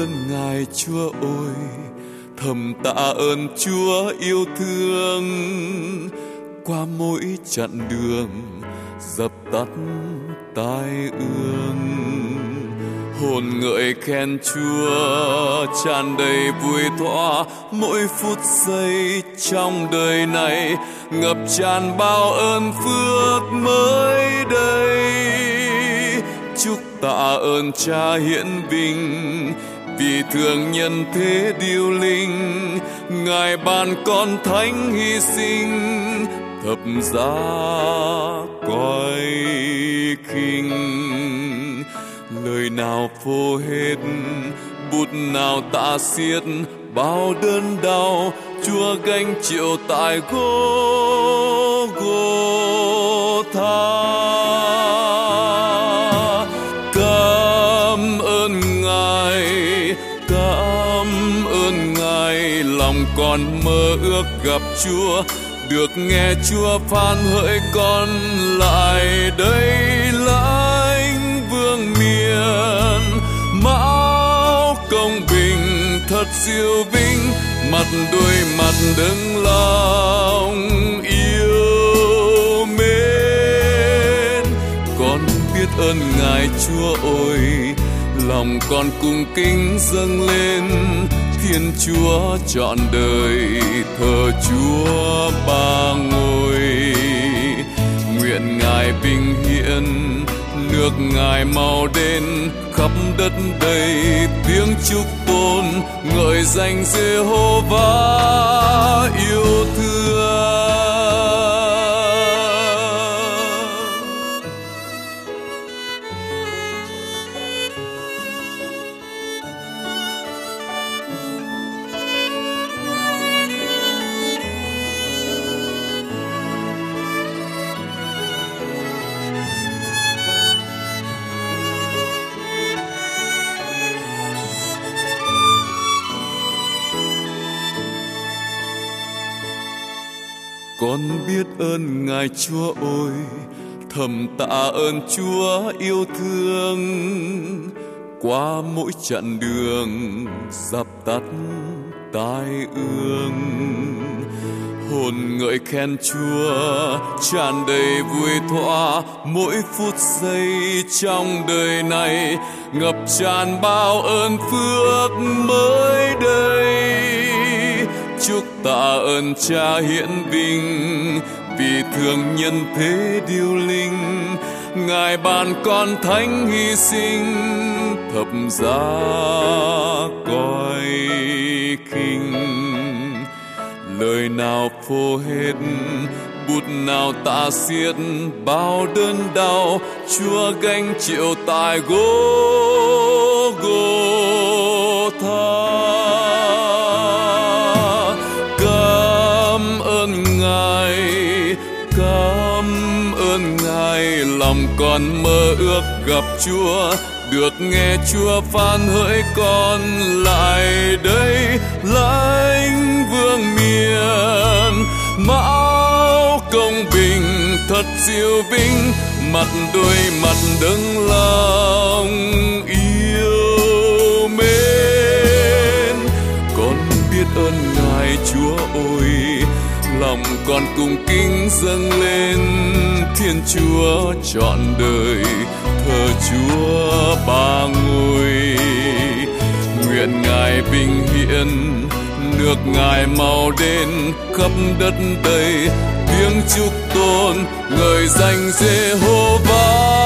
ơn Ngài Chúa ơi, thầm tạ ơn Chúa yêu thương. Qua mỗi chặng đường dập tắt tai ương, hồn ngợi khen Chúa tràn đầy vui thỏa. Mỗi phút giây trong đời này ngập tràn bao ơn phước mới đây. Chúc tạ ơn Cha hiển vinh vì thương nhân thế điêu linh. Ngài ban con thánh hy sinh thập giá coi khinh. Lời nào phô hết, bút nào tạ xiết, bao đớn đau Chúa gánh chịu tại Gô-gô-tha. Cảm ơn Ngài, cảm ơn Ngài, lòng con mơ ước gặp Chúa, được nghe Chúa phán hỡi con lại đây. Lãnh vương miền mão công bình thật diệu vinh, mặt đôi mặt đứng lòng yêu mến. Con biết ơn Ngài Chúa ơi, lòng con cung kính dâng lên. Thiên Chúa trọn đời thờ Chúa ba ngôi. Nguyện Ngài vinh hiển, nước Ngài màu đen, khắp đất đầy tiếng chúc tôn ngợi danh Giê-hô-va yêu thương. Con biết ơn Ngài Chúa ơi, thầm tạ ơn Chúa yêu thương. Qua mỗi chặng đường dập tắt tai ương, hồn ngợi khen Chúa tràn đầy vui thỏa. Mỗi phút giây trong đời này ngập tràn bao ơn phước mới đây. Chúc tạ ơn Cha hiển vinh vì thương nhân thế điêu linh. Ngài ban con thánh hy sinh thập giá coi khinh. Lời nào phô hết, bút nào tạ xiết, bao đớn đau Chúa gánh chịu tại Gô-gô-tha. Lòng con mơ ước gặp Chúa, được nghe Chúa phán hỡi con lại đây. Lãnh vương miền mão công bình thật diệu vinh, mặt đôi mặt đứng lòng yêu mến. Con biết ơn Ngài Chúa ơi, lòng con cung kính dâng lên. Thiên Chúa trọn đời thờ Chúa ba ngôi. Nguyện Ngài vinh hiển, nước Ngài màu đen, khắp đất đầy tiếng chúc tôn ngợi danh Giê-hô-va.